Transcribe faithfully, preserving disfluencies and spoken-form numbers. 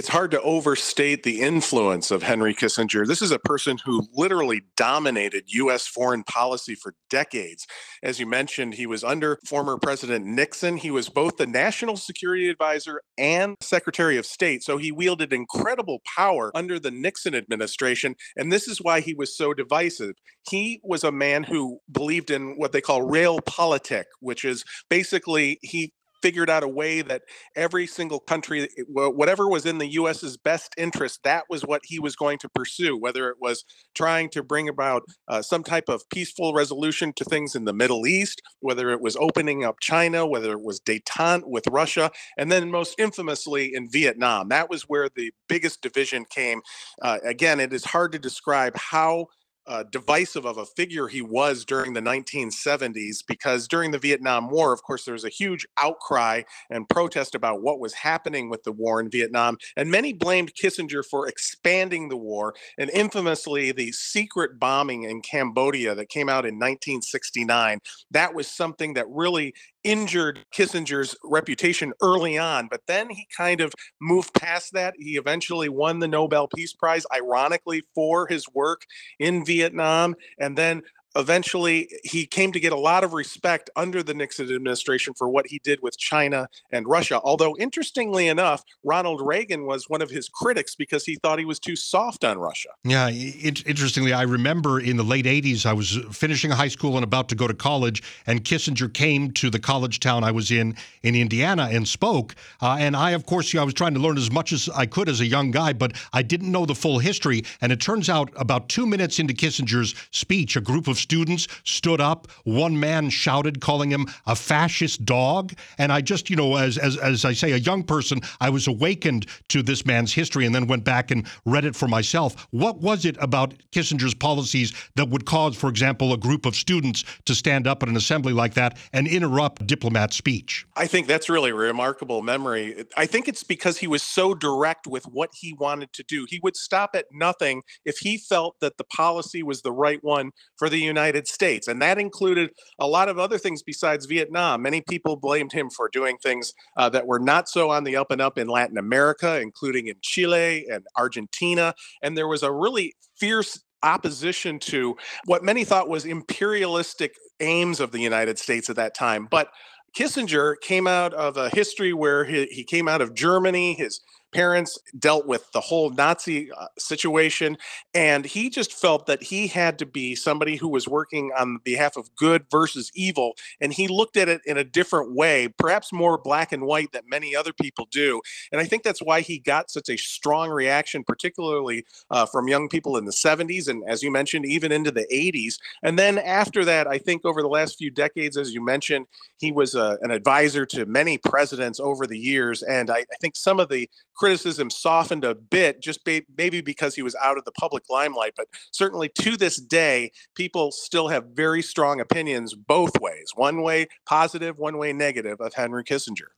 It's hard to overstate the influence of Henry Kissinger. This is a person who literally dominated U S foreign policy for decades. As you mentioned, he was under former President Nixon. He was both the national security advisor and Secretary of State. So he wielded incredible power under the Nixon administration. And this is why he was so divisive. He was a man who believed in what they call realpolitik, which is basically he figured out a way that every single country, whatever was in the US's best interest, that was what he was going to pursue, whether it was trying to bring about uh, some type of peaceful resolution to things in the Middle East, whether it was opening up China, whether it was detente with Russia, and then most infamously in Vietnam. That was where the biggest division came. Uh, again, it is hard to describe how uh, divisive of a figure he was during the nineteen seventies, because during the Vietnam War, of course, there was a huge outcry and protest about what was happening with the war in Vietnam. And many blamed Kissinger for expanding the war. And infamously, the secret bombing in Cambodia that came out in nineteen sixty-nine, that was something that really injured Kissinger's reputation early on. But then he kind of moved past that. He eventually won the Nobel Peace Prize, ironically, for his work in Vietnam. And then eventually he came to get a lot of respect under the Nixon administration for what he did with China and Russia. Although, interestingly enough, Ronald Reagan was one of his critics because he thought he was too soft on Russia. Yeah, it, interestingly, I remember in the late eighties, I was finishing high school and about to go to college, and Kissinger came to the college town I was in, in Indiana, and spoke. Uh, and I, of course, I was trying to learn as much as I could as a young guy, but I didn't know the full history. And it turns out about two minutes into Kissinger's speech, a group of students stood up. One man shouted, calling him a fascist dog. And I just, you know, as, as, as I say, a young person, I was awakened to this man's history and then went back and read it for myself. What was it about Kissinger's policies that would cause, for example, a group of students to stand up at an assembly like that and interrupt diplomat speech? I think that's really a remarkable memory. I think it's because he was so direct with what he wanted to do. He would stop at nothing if he felt that the policy was the right one for the United States. And that included a lot of other things besides Vietnam. Many people blamed him for doing things uh, that were not so on the up and up in Latin America, including in Chile and Argentina. And there was a really fierce opposition to what many thought was imperialistic aims of the United States at that time. But Kissinger came out of a history where he, he came out of Germany. His parents dealt with the whole Nazi uh, situation, and he just felt that he had to be somebody who was working on behalf of good versus evil, and he looked at it in a different way, perhaps more black and white than many other people do. And I think that's why he got such a strong reaction, particularly uh, from young people in the seventies, and as you mentioned, even into the eighties. And then after that, I think over the last few decades, as you mentioned, he was uh, an advisor to many presidents over the years, and I, I think some of the criticism softened a bit, just ba- maybe because he was out of the public limelight. But certainly to this day, people still have very strong opinions both ways, one way positive, one way negative, of Henry Kissinger.